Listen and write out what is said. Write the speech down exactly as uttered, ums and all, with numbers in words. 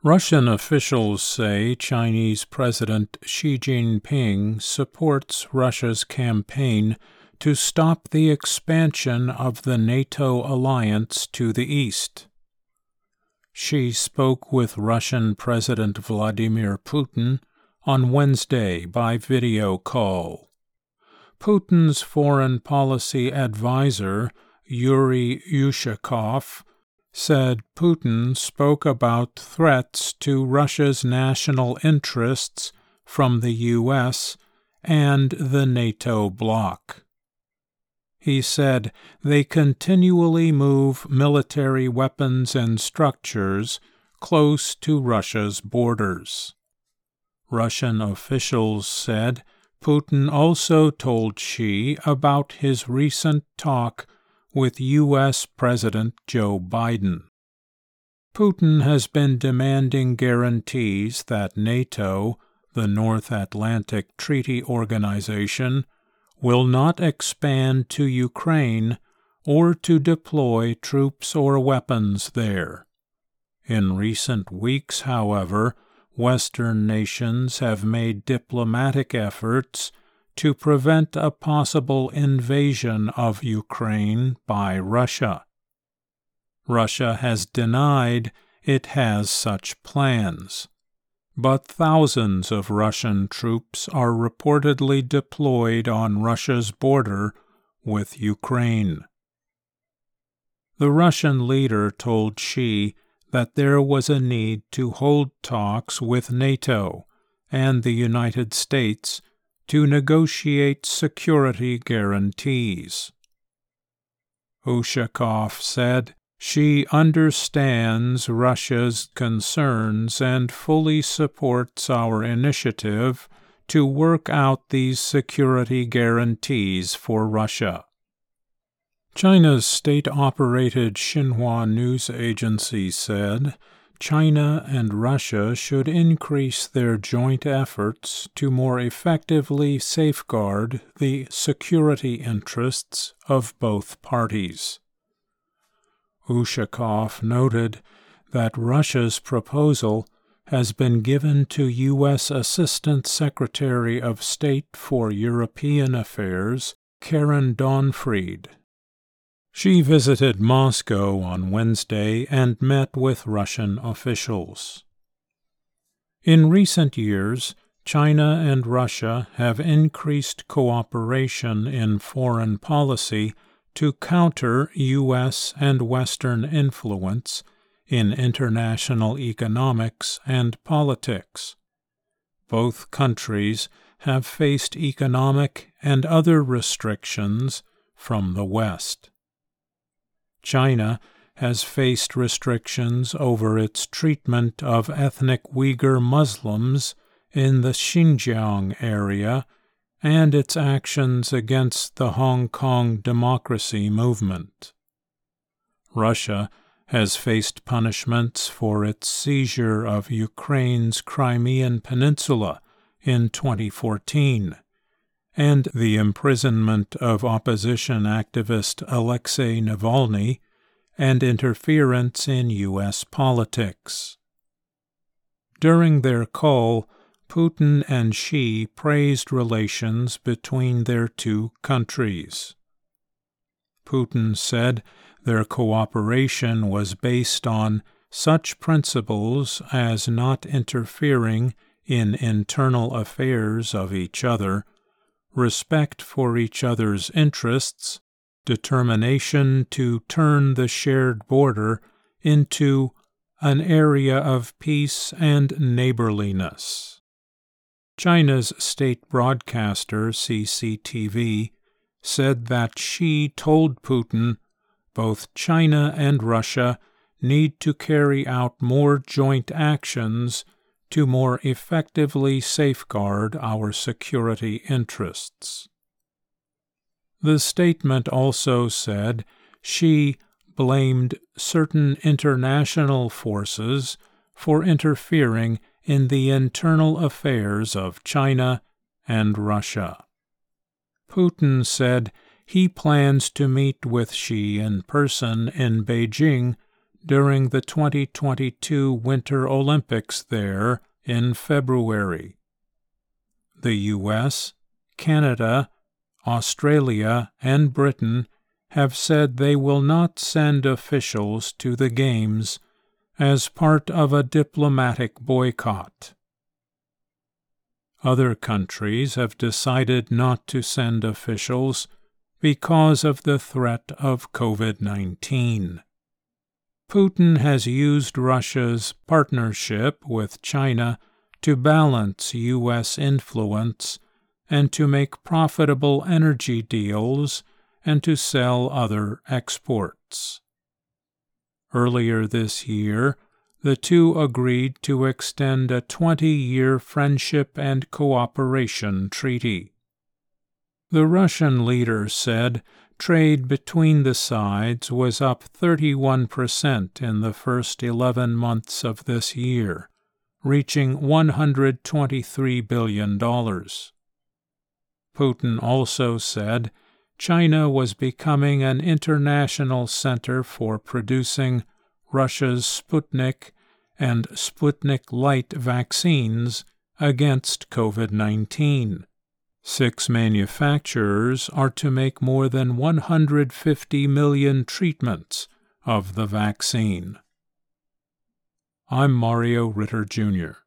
Russian officials say Chinese President Xi Jinping supports Russia's campaign to stop the expansion of the NATO alliance to the east. Xi spoke with Russian President Vladimir Putin on Wednesday by video call. Putin's foreign policy advisor, Yuri Ushakov, said Putin spoke about threats to Russia's national interests from the U S and the NATO bloc. He said they continually move military weapons and structures close to Russia's borders. Russian officials said Putin also told Xi about his recent talk with U S President Joe Biden. Putin has been demanding guarantees that NATO, the North Atlantic Treaty Organization, will not expand to Ukraine or to deploy troops or weapons there. In recent weeks, however, Western nations have made diplomatic efforts to prevent a possible invasion of Ukraine by Russia. Russia has denied it has such plans, but thousands of Russian troops are reportedly deployed on Russia's border with Ukraine. The Russian leader told Xi that there was a need to hold talks with NATO and the United States to negotiate security guarantees. Ushakov said she understands Russia's concerns and fully supports our initiative to work out these security guarantees for Russia. China's state-operated Xinhua news agency said China and Russia should increase their joint efforts to more effectively safeguard the security interests of both parties. Ushakov noted that Russia's proposal has been given to U S Assistant Secretary of State for European Affairs, Karen Donfried. She visited Moscow on Wednesday and met with Russian officials. In recent years, China and Russia have increased cooperation in foreign policy to counter U S and Western influence in international economics and politics. Both countries have faced economic and other restrictions from the West. China has faced restrictions over its treatment of ethnic Uyghur Muslims in the Xinjiang area and its actions against the Hong Kong democracy movement. Russia has faced punishments for its seizure of Ukraine's Crimean Peninsula in twenty fourteen, and the imprisonment of opposition activist Alexei Navalny, and interference in U S politics. During their call, Putin and Xi praised relations between their two countries. Putin said their cooperation was based on such principles as not interfering in internal affairs of each other, respect for each other's interests, determination to turn the shared border into an area of peace and neighborliness. China's state broadcaster C C T V said that Xi told Putin both China and Russia need to carry out more joint actions to more effectively safeguard our security interests. The statement also said Xi blamed certain international forces for interfering in the internal affairs of China and Russia. Putin said he plans to meet with Xi in person in Beijing during the twenty twenty-two Winter Olympics there in February. The U S, Canada, Australia, and Britain have said they will not send officials to the Games as part of a diplomatic boycott. Other countries have decided not to send officials because of the threat of COVID nineteen. Putin has used Russia's partnership with China to balance U S influence and to make profitable energy deals and to sell other exports. Earlier this year, the two agreed to extend a twenty-year friendship and cooperation treaty. The Russian leader said trade between the sides was up thirty-one percent in the first eleven months of this year, reaching one hundred twenty-three billion dollars. Putin also said China was becoming an international center for producing Russia's Sputnik and Sputnik Light vaccines against COVID nineteen. Six manufacturers are to make more than one hundred fifty million treatments of the vaccine. I'm Mario Ritter, Junior